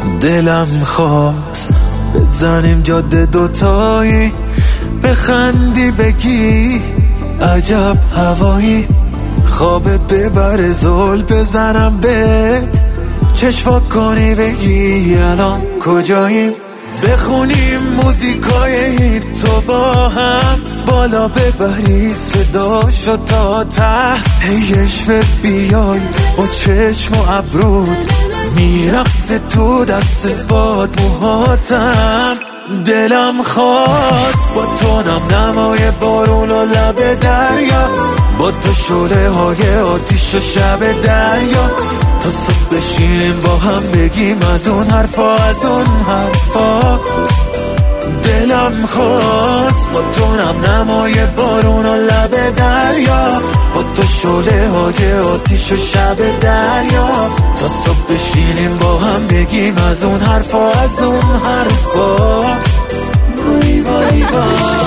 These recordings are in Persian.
دلم خواست بزنیم جاده دوتایی، بخندی بگی عجب هوایی، خواب ببر زل بزنم بهت، چشم کنی بگی الان کجاییم، بخونیم موزیکای هیتو با هم، بالا ببری صداشو تا ته، هیشوه بیای با چشم و ابرود، میرقصه تو دست باد موهاتم. دلم خواست با تو نمای بارون و لب دریا، با تو شعله های آتیش و شب دریا، تا صبح بشینیم با هم بگیم از اون حرفا از اون حرفا. دلم خواست با تو نمای بارون و لب دریا، با تو شعله های آتیش و شب دریا، تا صبح بشینیم با هم بگیم از اون حرفا از اون حرفا. وای وای وای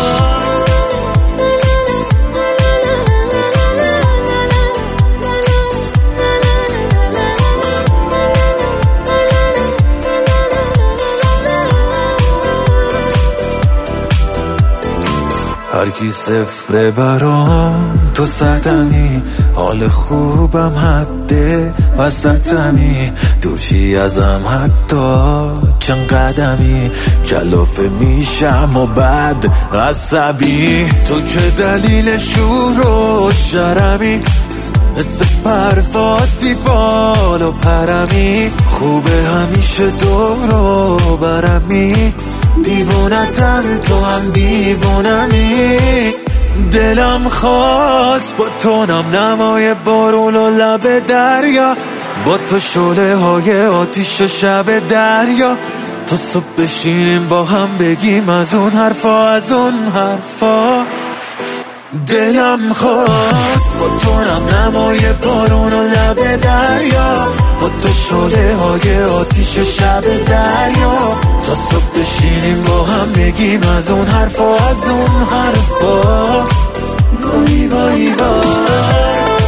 هر کی صفره برام، تو صدمی، حال خوبم حده وسطمی، دوشی ازم حتی چند قدمی، کلافه میشم و بعد عصبی، تو که دلیل شور و شرمی، مثل پروازی بال و پرمی، خوبه همیشه دور و برمی، دیوونتم تو هم دیوونمی. دلم خواست با تو نمای بارون و لب دریا، با تو شعله های آتیش و شب دریا، تا صبح بشینیم با هم بگیم از اون حرفا از اون حرفا. دلم خواست با تو نمای بارون و لب دریا، با تو شعله های آتیش و شب دریا، تا صبح بشینیم با هم بگیم از اون حرفا از اون حرفا. وای وای وای